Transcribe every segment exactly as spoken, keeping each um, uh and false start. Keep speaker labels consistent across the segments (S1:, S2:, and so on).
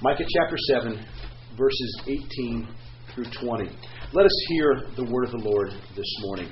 S1: Micah chapter seven, verses eighteen through twenty. Let us hear the word of the Lord this morning.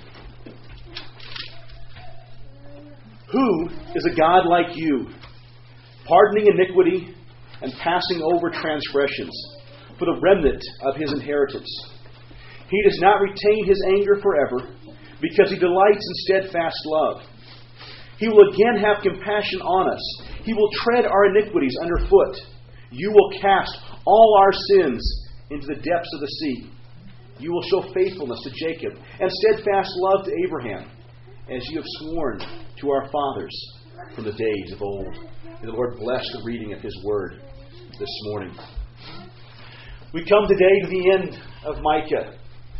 S1: Who is a God like you, pardoning iniquity and passing over transgressions for the remnant of his inheritance? He does not retain his anger forever, because he delights in steadfast love. He will again have compassion on us. He will tread our iniquities underfoot. You will cast all our sins into the depths of the sea. You will show faithfulness to Jacob and steadfast love to Abraham, as you have sworn to our fathers from the days of old. May the Lord bless the reading of His Word this morning. We come today to the end of Micah.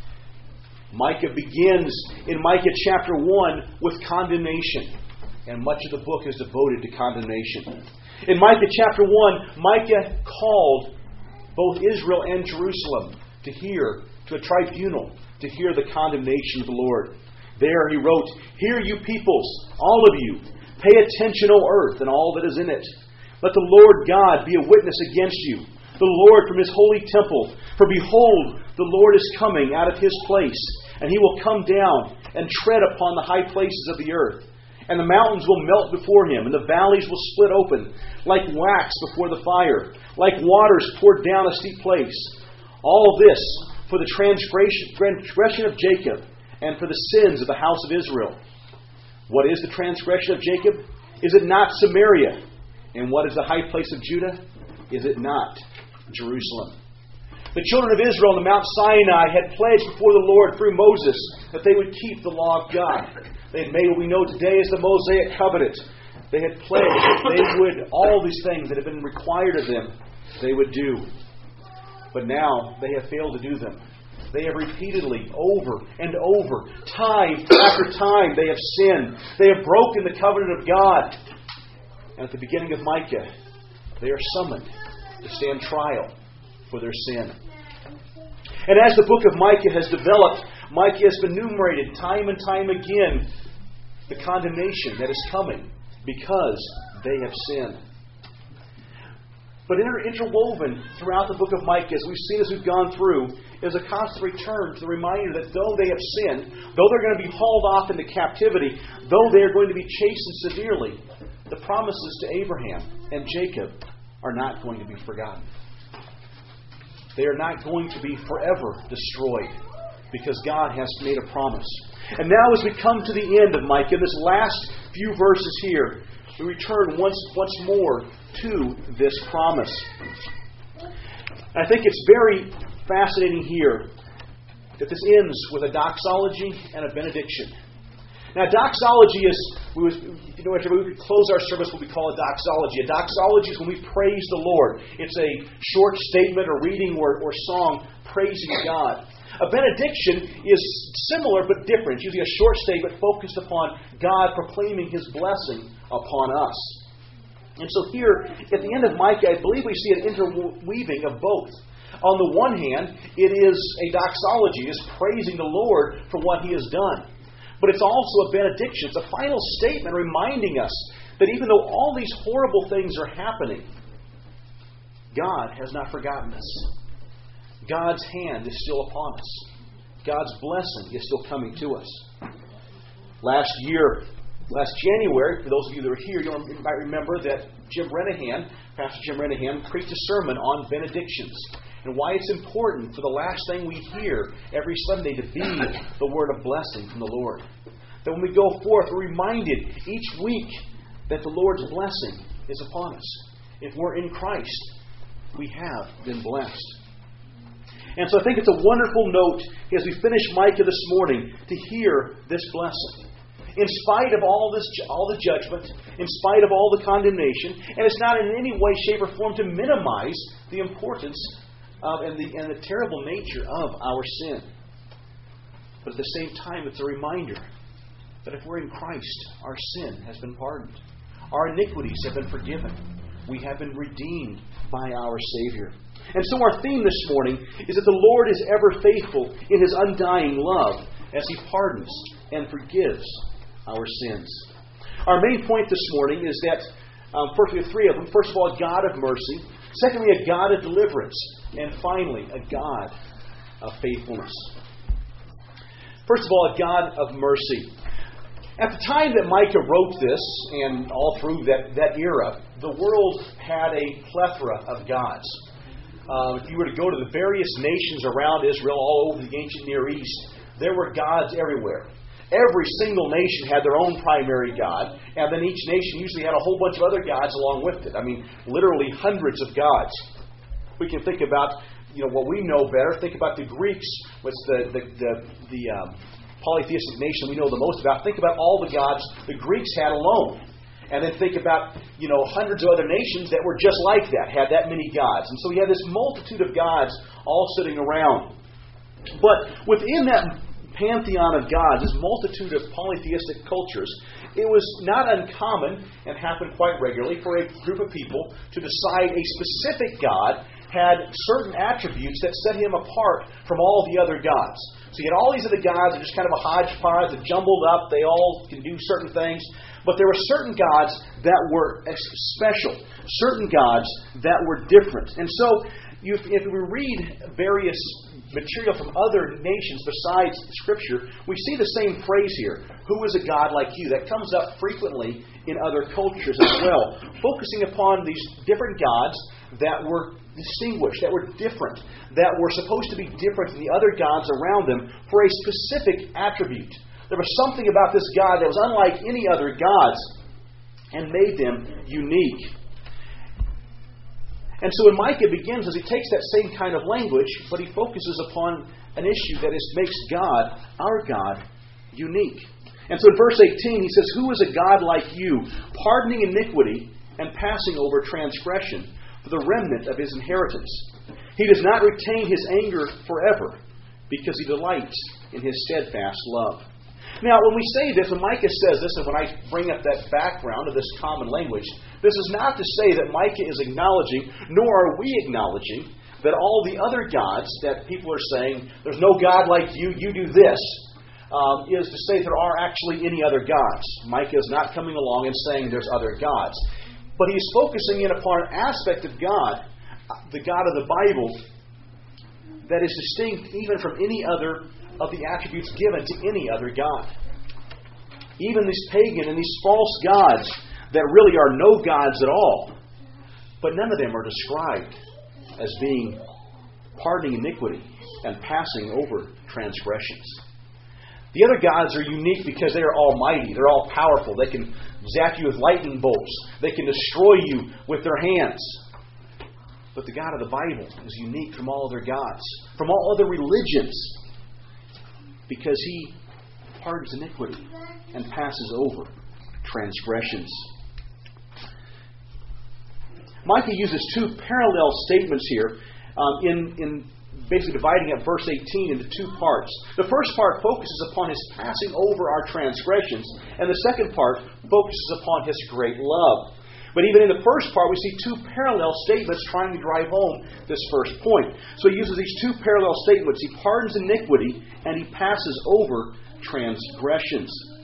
S1: Micah begins in Micah chapter one with condemnation, and much of the book is devoted to condemnation. In Micah chapter one, Micah called both Israel and Jerusalem to hear, to a tribunal, to hear the condemnation of the Lord. There he wrote, "Hear you peoples, all of you, pay attention, O earth, and all that is in it. Let the Lord God be a witness against you, the Lord from His holy temple. For behold, the Lord is coming out of His place, and He will come down and tread upon the high places of the earth. And the mountains will melt before Him, and the valleys will split open, like wax before the fire, like waters poured down a steep place. All this for the transgression, transgression of Jacob, and for the sins of the house of Israel. What is the transgression of Jacob? Is it not Samaria? And what is the high place of Judah? Is it not Jerusalem?" The children of Israel on the Mount Sinai had pledged before the Lord through Moses that they would keep the law of God. They had made what we know today as the Mosaic Covenant. They had pledged that they would, all these things that had been required of them, they would do. But now they have failed to do them. They have repeatedly, over and over, time after time, they have sinned. They have broken the covenant of God. And at the beginning of Micah, they are summoned to stand trial for their sin. And as the book of Micah has developed, Micah has enumerated time and time again the condemnation that is coming because they have sinned. But inter- interwoven throughout the book of Micah, as we've seen as we've gone through, is a constant return to the reminder that though they have sinned, though they're going to be hauled off into captivity, though they are going to be chastened severely, the promises to Abraham and Jacob are not going to be forgotten. They are not going to be forever destroyed because God has made a promise. And now as we come to the end of Micah, this last few verses here, we return once, once more to this promise. I think it's very fascinating here that this ends with a doxology and a benediction. Now, doxology is, we was, you know, we would close our service what we call a doxology. A doxology is when we praise the Lord. It's a short statement or reading or, or song praising God. A benediction is similar but different. It's usually a short statement focused upon God proclaiming His blessing upon us. And so here, at the end of Micah, I believe we see an interweaving of both. On the one hand, it is a doxology, it's praising the Lord for what He has done. But it's also a benediction. It's a final statement reminding us that even though all these horrible things are happening, God has not forgotten us. God's hand is still upon us. God's blessing is still coming to us. Last year, last January, for those of you that are here, you might remember that Jim Renahan, Pastor Jim Renahan, preached a sermon on benedictions and why it's important for the last thing we hear every Sunday to be the word of blessing from the Lord. That when we go forth, we're reminded each week that the Lord's blessing is upon us. If we're in Christ, we have been blessed. And so I think it's a wonderful note as we finish Micah this morning to hear this blessing. In spite of all this, all the judgment, in spite of all the condemnation, and it's not in any way, shape, or form to minimize the importance of and the and the terrible nature of our sin. But at the same time, it's a reminder that if we're in Christ, our sin has been pardoned. Our iniquities have been forgiven. We have been redeemed by our Savior. And so our theme this morning is that the Lord is ever faithful in His undying love as He pardons and forgives our sins. Our main point this morning is that, um, first we have three of them. First of all, God of mercy. Secondly, a God of deliverance. And finally, a God of faithfulness. First of all, a God of mercy. At the time that Micah wrote this, and all through that, that era, the world had a plethora of gods. Uh, if you were to go to the various nations around Israel, all over the ancient Near East, there were gods everywhere. Every single nation had their own primary god, and then each nation usually had a whole bunch of other gods along with it. I mean, literally hundreds of gods. We can think about, you know, what we know better. Think about the Greeks, what's the the the, the um, polytheistic nation we know the most about. Think about all the gods the Greeks had alone. And then think about, you know, hundreds of other nations that were just like that, had that many gods. And so we had this multitude of gods all sitting around. But within that pantheon of gods, this multitude of polytheistic cultures, it was not uncommon, and happened quite regularly, for a group of people to decide a specific god had certain attributes that set him apart from all the other gods. So you had all these other gods that are just kind of a hodgepodge, they're jumbled up, they all can do certain things. But there were certain gods that were special, certain gods that were different. And so you, if we read various material from other nations besides Scripture, we see the same phrase here, who is a God like you? That comes up frequently in other cultures as well, focusing upon these different gods that were distinguished, that were different, that were supposed to be different than the other gods around them for a specific attribute. There was something about this God that was unlike any other gods and made them unique. And so when Micah begins, as he takes that same kind of language, but he focuses upon an issue that is, makes God, our God, unique. And so in verse eighteen, he says, "Who is a God like you, pardoning iniquity and passing over transgression for the remnant of his inheritance? He does not retain his anger forever, because he delights in his steadfast love." Now, when we say this, when Micah says this, and when I bring up that background of this common language, this is not to say that Micah is acknowledging, nor are we acknowledging, that all the other gods that people are saying, there's no God like you, you do this, um, is to say there are actually any other gods. Micah is not coming along and saying there's other gods. But he's focusing in upon an aspect of God, the God of the Bible, that is distinct even from any other of the attributes given to any other God. Even these pagan and these false gods that really are no gods at all, but none of them are described as being pardoning iniquity and passing over transgressions. The other gods are unique because they are almighty. They're all powerful. They can zap you with lightning bolts. They can destroy you with their hands. But the God of the Bible is unique from all other gods, from all other religions, because he pardons iniquity and passes over transgressions. Micah uses two parallel statements here um, in, in basically dividing up verse eighteen into two parts. The first part focuses upon his passing over our transgressions, and the second part focuses upon his great love. But even in the first part, we see two parallel statements trying to drive home this first point. So he uses these two parallel statements. He pardons iniquity and he passes over transgressions.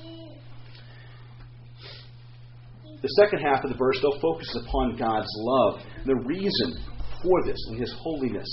S1: The second half of the verse, though, focuses upon God's love, the reason for this and his holiness.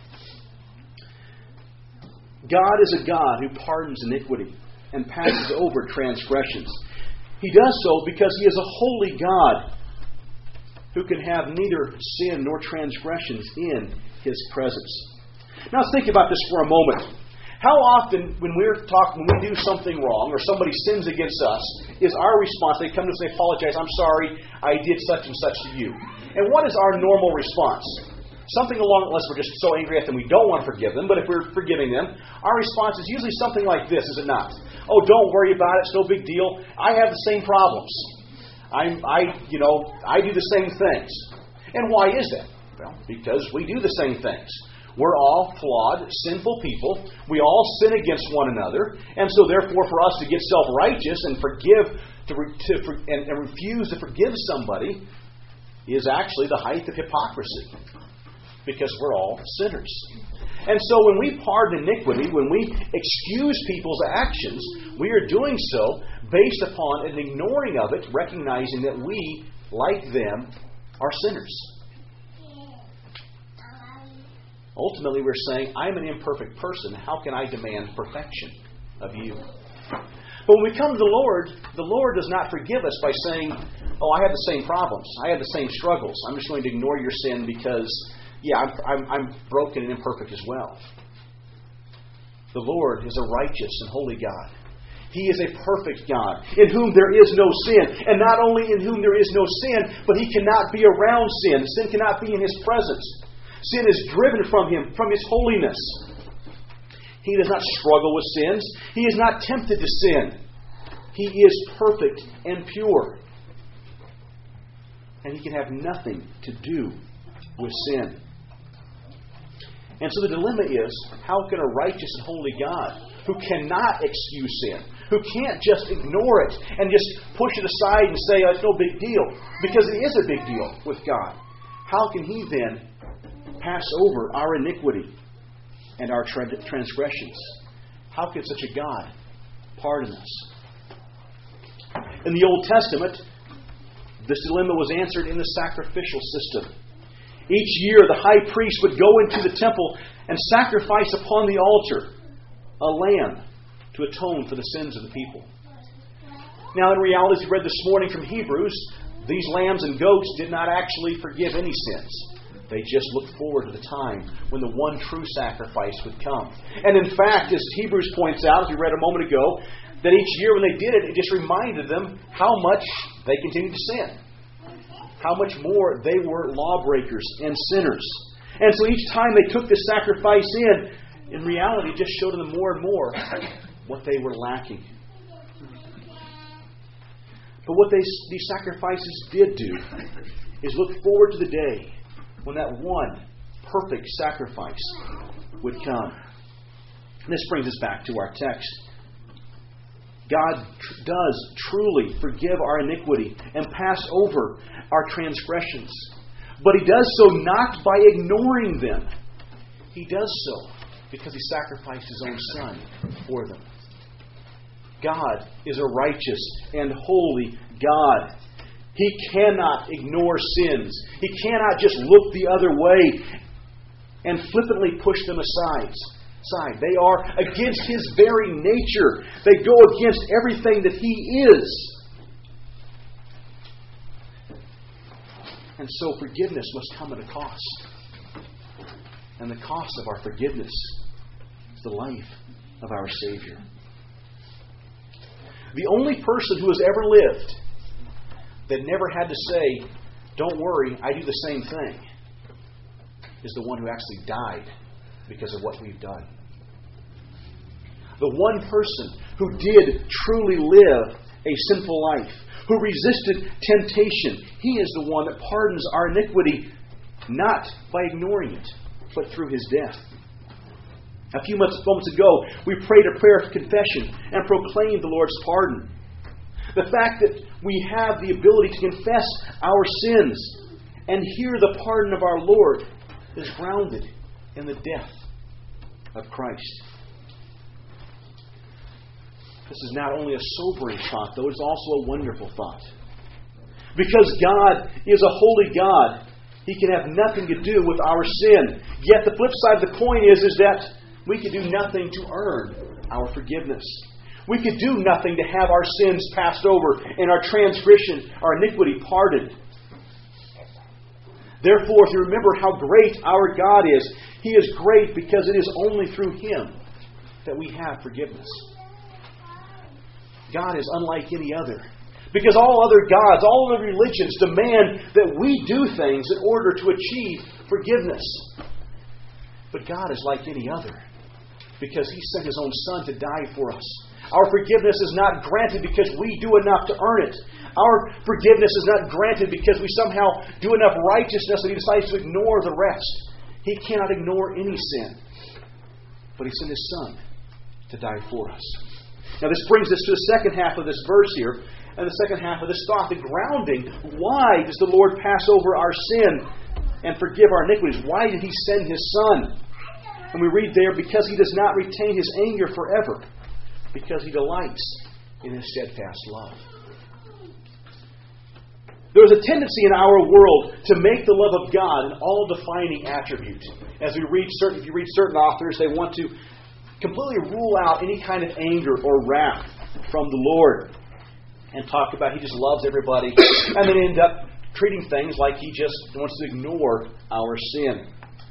S1: God is a God who pardons iniquity and passes over transgressions. He does so because he is a holy God who can have neither sin nor transgressions in his presence. Now let's think about this for a moment. How often when we're talking, when we do something wrong or somebody sins against us, is our response, they come to us and they apologize, "I'm sorry, I did such and such to you." And what is our normal response? Something along, unless we're just so angry at them we don't want to forgive them, but if we're forgiving them, our response is usually something like this, is it not? "Oh, don't worry about it, it's no big deal. I have the same problems. I'm, I, you know, I do the same things." And why is that? Well, because we do the same things. We're all flawed, sinful people. We all sin against one another. And so therefore, for us to get self-righteous and forgive to, to and, and refuse to forgive somebody is actually the height of hypocrisy. Because we're all sinners. And so when we pardon iniquity, when we excuse people's actions, we are doing so based upon an ignoring of it, recognizing that we, like them, are sinners. Ultimately, we're saying, I'm an imperfect person. How can I demand perfection of you? But when we come to the Lord, the Lord does not forgive us by saying, oh, I have the same problems. I have the same struggles. I'm just going to ignore your sin because, yeah, I'm, I'm, I'm broken and imperfect as well. The Lord is a righteous and holy God. He is a perfect God in whom there is no sin. And not only in whom there is no sin, but He cannot be around sin. Sin cannot be in His presence. Sin is driven from Him, from His holiness. He does not struggle with sins. He is not tempted to sin. He is perfect and pure. And He can have nothing to do with sin. And so the dilemma is, how can a righteous and holy God, who cannot excuse sin, who can't just ignore it and just push it aside and say, oh, it's no big deal, because it is a big deal with God, how can He then pass over our iniquity and our transgressions? How can such a God pardon us? In the Old Testament, this dilemma was answered in the sacrificial system. Each year, the high priest would go into the temple and sacrifice upon the altar a lamb to atone for the sins of the people. Now, in reality, as we read this morning from Hebrews, these lambs and goats did not actually forgive any sins. They just looked forward to the time when the one true sacrifice would come. And in fact, as Hebrews points out, as we read a moment ago, that each year when they did it, it just reminded them how much they continued to sin. How much more they were lawbreakers and sinners. And so each time they took this sacrifice in, in reality, it just showed them more and more what they were lacking. But what they, these sacrifices did do is look forward to the day when that one perfect sacrifice would come. And this brings us back to our text. God tr- does truly forgive our iniquity and pass over our transgressions. But He does so not by ignoring them. He does so because He sacrificed His own Son for them. God is a righteous and holy God. He cannot ignore sins. He cannot just look the other way and flippantly push them aside. Side. They are against His very nature. They go against everything that He is. And so forgiveness must come at a cost. And the cost of our forgiveness is the life of our Savior. The only person who has ever lived that never had to say, don't worry, I do the same thing, is the one who actually died because of what we've done. The one person who did truly live a sinful life, who resisted temptation, He is the one that pardons our iniquity, not by ignoring it, but through His death. A few moments ago, we prayed a prayer of confession and proclaimed the Lord's pardon. The fact that we have the ability to confess our sins and hear the pardon of our Lord is grounded in the death of Christ. This is not only a sobering thought, though, it's also a wonderful thought. Because God is a holy God, He can have nothing to do with our sin. Yet the flip side of the coin is, is that we can do nothing to earn our forgiveness. We could do nothing to have our sins passed over and our transgression, our iniquity pardoned. Therefore, if you remember how great our God is, He is great because it is only through Him that we have forgiveness. God is unlike any other. Because all other gods, all other religions demand that we do things in order to achieve forgiveness. But God is like any other. Because He sent His own Son to die for us. Our forgiveness is not granted because we do enough to earn it. Our forgiveness is not granted because we somehow do enough righteousness that He decides to ignore the rest. He cannot ignore any sin. But He sent His Son to die for us. Now this brings us to the second half of this verse here, and the second half of this thought, the grounding. Why does the Lord pass over our sin and forgive our iniquities? Why did He send His Son? And we read there, because He does not retain His anger forever, because He delights in His steadfast love. There there's a tendency in our world to make the love of God an all-defining attribute. As we read certain, if you read certain authors, they want to completely rule out any kind of anger or wrath from the Lord and talk about He just loves everybody, and then end up treating things like He just wants to ignore our sin.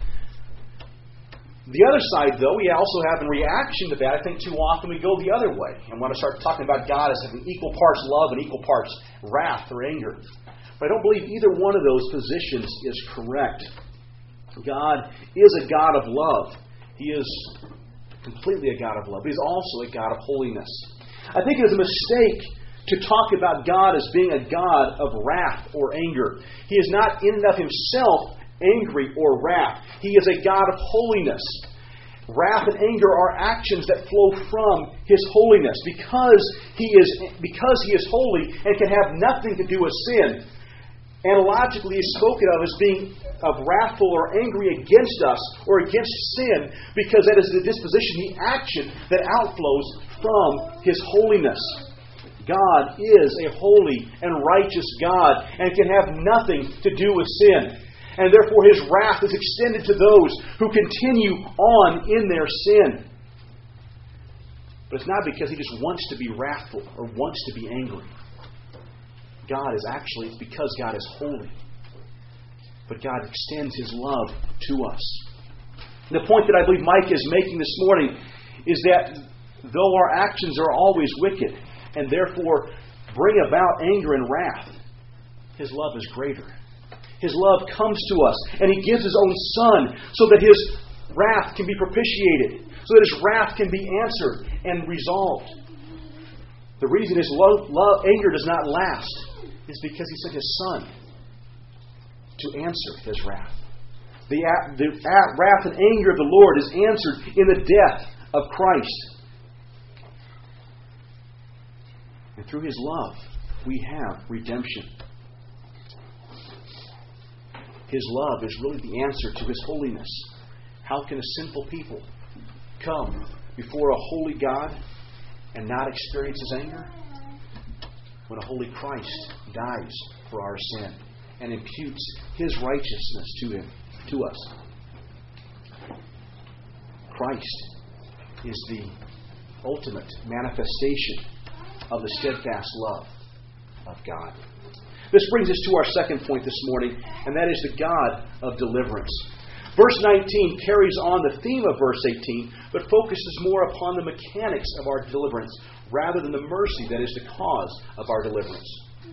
S1: The other side, though, we also have in reaction to that, I think too often we go the other way and want to start talking about God as having equal parts love and equal parts wrath or anger. But I don't believe either one of those positions is correct. God is a God of love. He is completely a God of love. But He's also a God of holiness. I think it is a mistake to talk about God as being a God of wrath or anger. He is not in and of Himself angry or wrath. He is a God of holiness. Wrath and anger are actions that flow from His holiness. Because He is because He is holy and can have nothing to do with sin, analogically is spoken of as being of wrathful or angry against us or against sin, because that is the disposition, the action that outflows from His holiness. God is a holy and righteous God and can have nothing to do with sin. And therefore His wrath is extended to those who continue on in their sin. But it's not because He just wants to be wrathful or wants to be angry. God is actually, it's because God is holy. But God extends His love to us. The point that I believe Mike is making this morning is that though our actions are always wicked and therefore bring about anger and wrath, His love is greater. His love comes to us, and He gives His own Son so that His wrath can be propitiated, so that His wrath can be answered and resolved. The reason His love, love, anger does not last is because He sent His Son to answer His wrath. The, the wrath and anger of the Lord is answered in the death of Christ. And through His love, we have redemption. His love is really the answer to His holiness. How can a sinful people come before a holy God and not experience His anger? When a holy Christ dies for our sin and imputes His righteousness to Him, to us. Christ is the ultimate manifestation of the steadfast love of God. This brings us to our second point this morning, and that is the God of deliverance. Verse nineteen carries on the theme of verse eighteen, but focuses more upon the mechanics of our deliverance rather than the mercy that is the cause of our deliverance.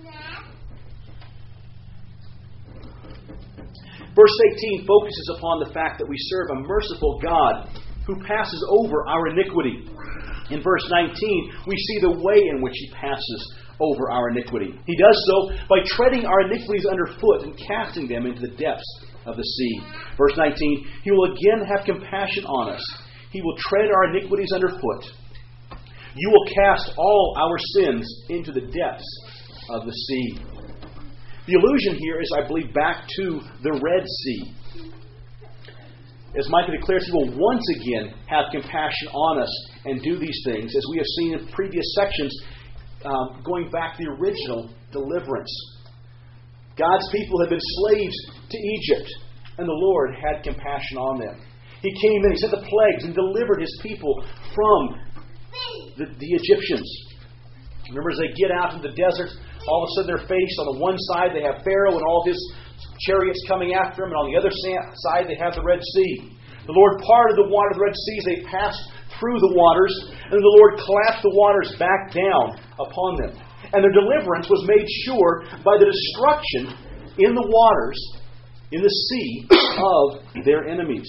S1: Verse eighteen focuses upon the fact that we serve a merciful God who passes over our iniquity. In verse nineteen, we see the way in which He passes over our iniquity. He does so by treading our iniquities underfoot and casting them into the depths of the sea. Verse nineteen, He will again have compassion on us. He will tread our iniquities underfoot. You will cast all our sins into the depths of the sea. The allusion here is, I believe, back to the Red Sea. As Micah declares, He will once again have compassion on us and do these things, as we have seen in previous sections, um, going back to the original deliverance. God's people had been slaves to Egypt, and the Lord had compassion on them. He came in, He sent the plagues, and delivered His people from the, the Egyptians. Remember, as they get out in the desert, all of a sudden they're faced, on the one side they have Pharaoh and all his chariots coming after them, and on the other side they have the Red Sea. The Lord parted the water of the Red Sea as they passed through the waters, and the Lord collapsed the waters back down upon them. And their deliverance was made sure by the destruction in the waters, in the sea, of their enemies.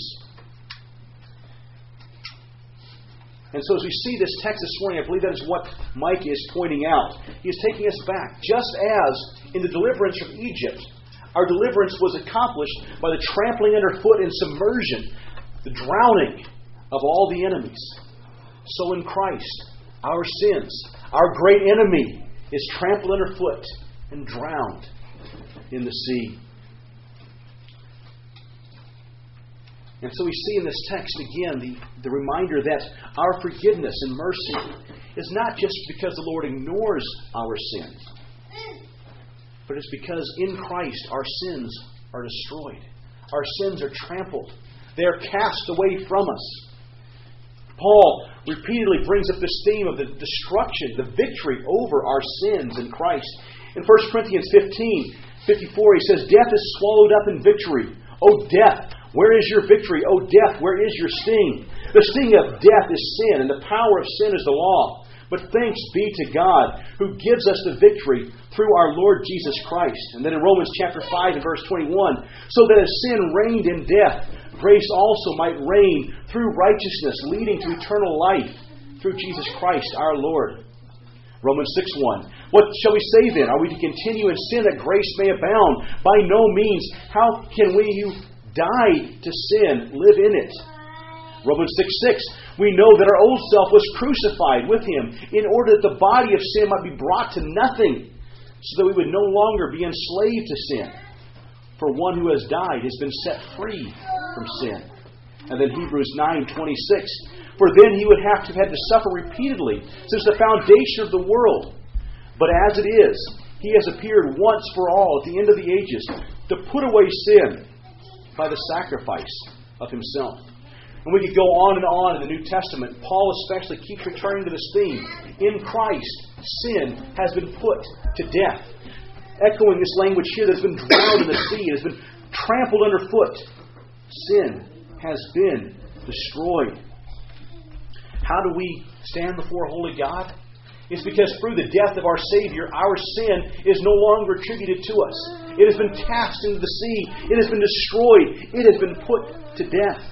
S1: And so as we see this text this morning, I believe that is what Micah is pointing out. He is taking us back. Just as in the deliverance from Egypt, our deliverance was accomplished by the trampling underfoot and submersion, the drowning of all the enemies. So in Christ, our sins, our great enemy, is trampled underfoot and drowned in the sea. And so we see in this text again the, the reminder that our forgiveness and mercy is not just because the Lord ignores our sins, but it's because in Christ our sins are destroyed. Our sins are trampled. They are cast away from us. Paul repeatedly brings up this theme of the destruction, the victory over our sins in Christ. In First Corinthians fifteen, fifty-four, he says, "Death is swallowed up in victory. O death, where is your victory? O death, where is your sting? The sting of death is sin, and the power of sin is the law. But thanks be to God, who gives us the victory through our Lord Jesus Christ." And then in Romans chapter five and verse twenty-one, "So that as sin reigned in death, grace also might reign through righteousness, leading to eternal life through Jesus Christ our Lord." Romans six one, "What shall we say then? Are we to continue in sin that grace may abound? By no means. How can we who died to sin live in it?" Romans six six, "We know that our old self was crucified with Him in order that the body of sin might be brought to nothing, so that we would no longer be enslaved to sin. For one who has died has been set free from sin." And then Hebrews nine twenty-six, "For then He would have to have had to suffer repeatedly since the foundation of the world. But as it is, He has appeared once for all at the end of the ages to put away sin by the sacrifice of Himself." And we could go on and on in the New Testament. Paul especially keeps returning to this theme. In Christ, sin has been put to death. Echoing this language here that has been drowned in the sea, it has been trampled underfoot. Sin has been destroyed. How do we stand before a holy God? It's because through the death of our Savior, our sin is no longer attributed to us. It has been cast into the sea. It has been destroyed. It has been put to death.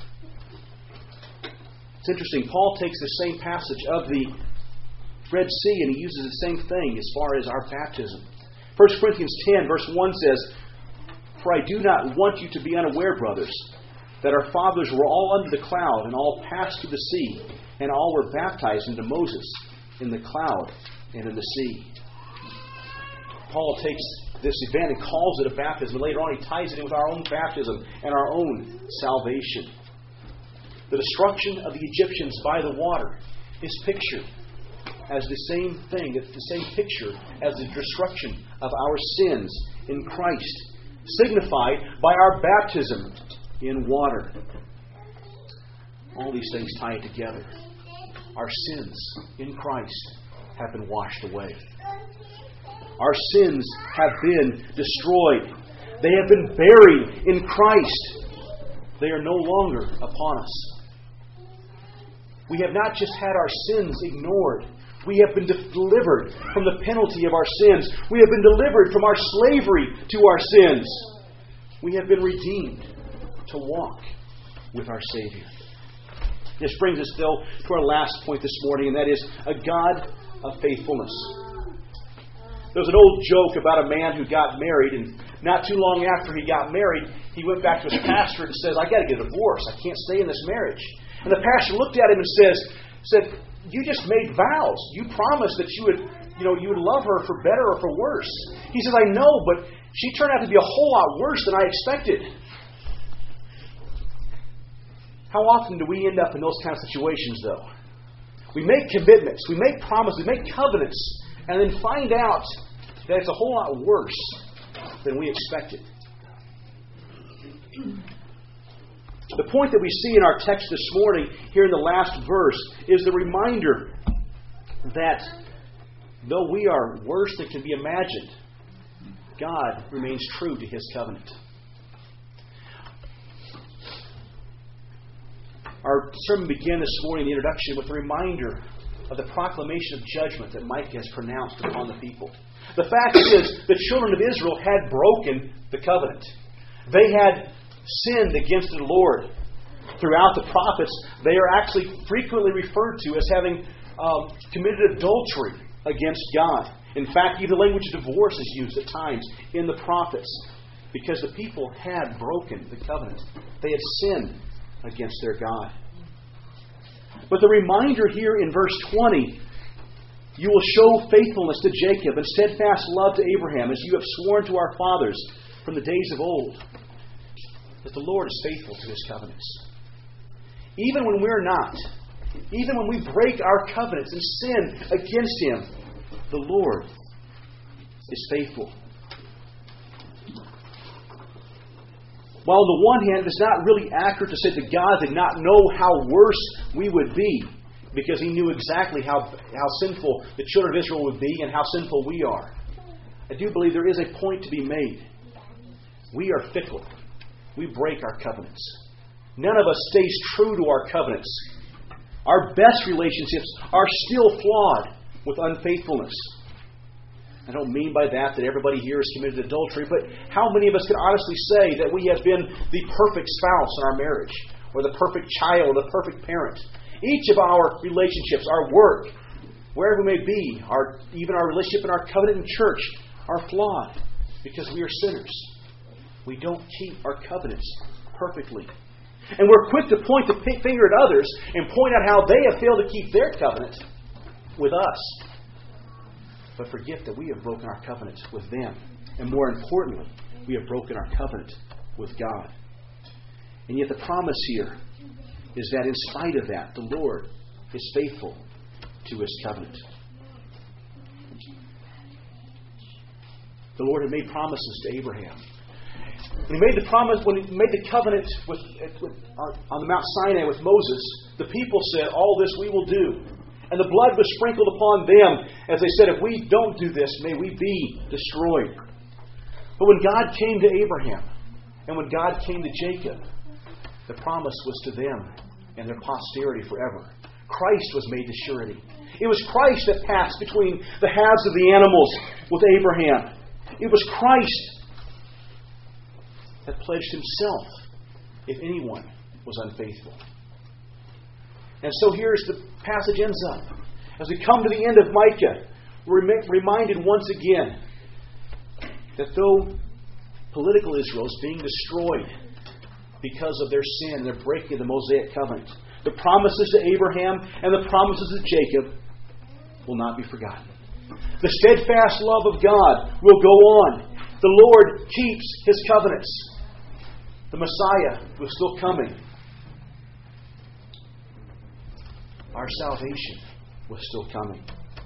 S1: It's interesting. Paul takes the same passage of the Red Sea and he uses the same thing as far as our baptism. First Corinthians ten verse one says, "For I do not want you to be unaware, brothers, that our fathers were all under the cloud and all passed through the sea, and all were baptized into Moses in the cloud and in the sea." Paul takes this event and calls it a baptism. And later on he ties it in with our own baptism and our own salvation. The destruction of the Egyptians by the water is pictured as the same thing, it's the same picture as the destruction of our sins in Christ, signified by our baptism in water. All these things tie it together. Our sins in Christ have been washed away. Our sins have been destroyed. They have been buried in Christ. They are no longer upon us. We have not just had our sins ignored. We have been delivered from the penalty of our sins. We have been delivered from our slavery to our sins. We have been redeemed to walk with our Savior. This brings us, though, to our last point this morning, and that is a God of faithfulness. There was an old joke about a man who got married, and not too long after he got married, he went back to his pastor and says, "I got to get a divorce. I can't stay in this marriage." And the pastor looked at him and says, said, "You just made vows. You promised that you would, you know, you would love her for better or for worse." He says, "I know, but she turned out to be a whole lot worse than I expected." How often do we end up in those kind of situations, though? We make commitments, we make promises, we make covenants, and then find out that it's a whole lot worse than we expected. The point that we see in our text this morning, here in the last verse, is the reminder that though we are worse than can be imagined, God remains true to His covenant. Our sermon began this morning, the introduction, with a reminder of the proclamation of judgment that Micah has pronounced upon the people. The fact is, the children of Israel had broken the covenant. They had sinned against the Lord. Throughout the prophets, they are actually frequently referred to as having um, committed adultery against God. In fact, even the language of divorce is used at times in the prophets because the people had broken the covenant. They had sinned against their God. But the reminder here in verse twenty, "You will show faithfulness to Jacob and steadfast love to Abraham, as you have sworn to our fathers from the days of old," that the Lord is faithful to His covenants. Even when we're not, even when we break our covenants and sin against Him, the Lord is faithful. While on the one hand, it's not really accurate to say that God did not know how worse we would be, because He knew exactly how, how sinful the children of Israel would be and how sinful we are. I do believe there is a point to be made. We are fickle. We break our covenants. None of us stays true to our covenants. Our best relationships are still flawed with unfaithfulness. I don't mean by that that everybody here has committed adultery, but how many of us can honestly say that we have been the perfect spouse in our marriage, or the perfect child, or the perfect parent? Each of our relationships, our work, wherever we may be, our, even our relationship in our covenant in church, are flawed because we are sinners. We don't keep our covenants perfectly. And we're quick to point the finger at others and point out how they have failed to keep their covenant with us. But forget that we have broken our covenant with them. And more importantly, we have broken our covenant with God. And yet the promise here is that in spite of that, the Lord is faithful to His covenant. The Lord had made promises to Abraham. When He made the promise, when He made the covenant with, with, on the Mount Sinai with Moses, the people said, "All this we will do." And the blood was sprinkled upon them as they said, "If we don't do this, may we be destroyed." But when God came to Abraham and when God came to Jacob, the promise was to them and their posterity forever. Christ was made to surety. It was Christ that passed between the halves of the animals with Abraham. It was Christ that pledged Himself if anyone was unfaithful. And so here's the passage ends up. As we come to the end of Micah, we're reminded once again that though political Israel is being destroyed because of their sin, their breaking of the Mosaic covenant, the promises to Abraham and the promises to Jacob will not be forgotten. The steadfast love of God will go on. The Lord keeps His covenants. The Messiah was still coming. Our salvation was still coming.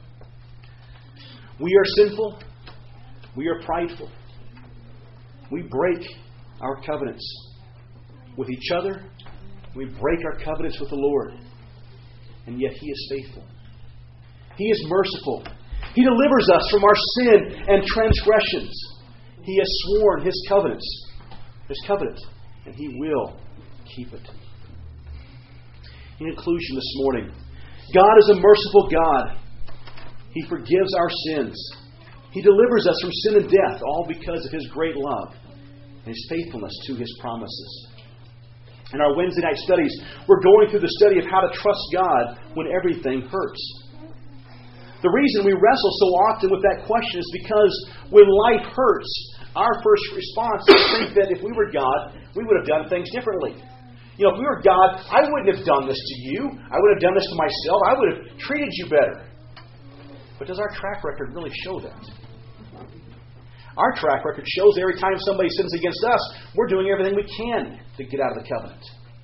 S1: We are sinful. We are prideful. We break our covenants with each other. We break our covenants with the Lord. And yet He is faithful. He is merciful. He delivers us from our sin and transgressions. He has sworn His covenants, His covenant, and He will keep it. In conclusion this morning, God is a merciful God. He forgives our sins. He delivers us from sin and death, all because of His great love and His faithfulness to His promises. In our Wednesday night studies, we're going through the study of how to trust God when everything hurts. The reason we wrestle so often with that question is because when life hurts, our first response is to think that if we were God, we would have done things differently. You know, if we were God, I wouldn't have done this to you. I would have done this to myself. I would have treated you better. But does our track record really show that? Our track record shows every time somebody sins against us, we're doing everything we can to get out of the covenant.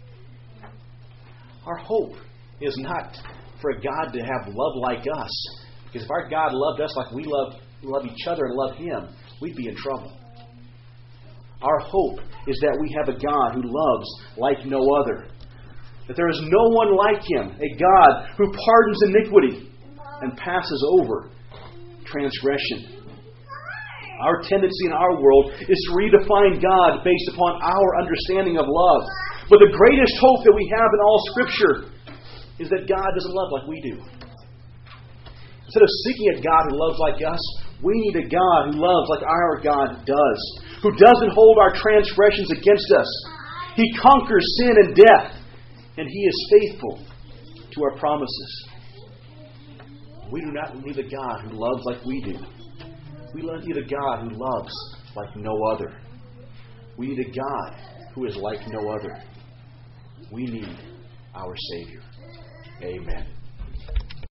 S1: Our hope is not for a God to have love like us. Because if our God loved us like we love, love each other and love Him, we'd be in trouble. Our hope is that we have a God who loves like no other. That there is no one like Him, a God who pardons iniquity and passes over transgression. Our tendency in our world is to redefine God based upon our understanding of love. But the greatest hope that we have in all Scripture is that God doesn't love like we do. Instead of seeking a God who loves like us, we need a God who loves like our God does, who doesn't hold our transgressions against us. He conquers sin and death, and He is faithful to our promises. We do not need a God who loves like we do. We need a God who loves like no other. We need a God who is like no other. We need our Savior. Amen.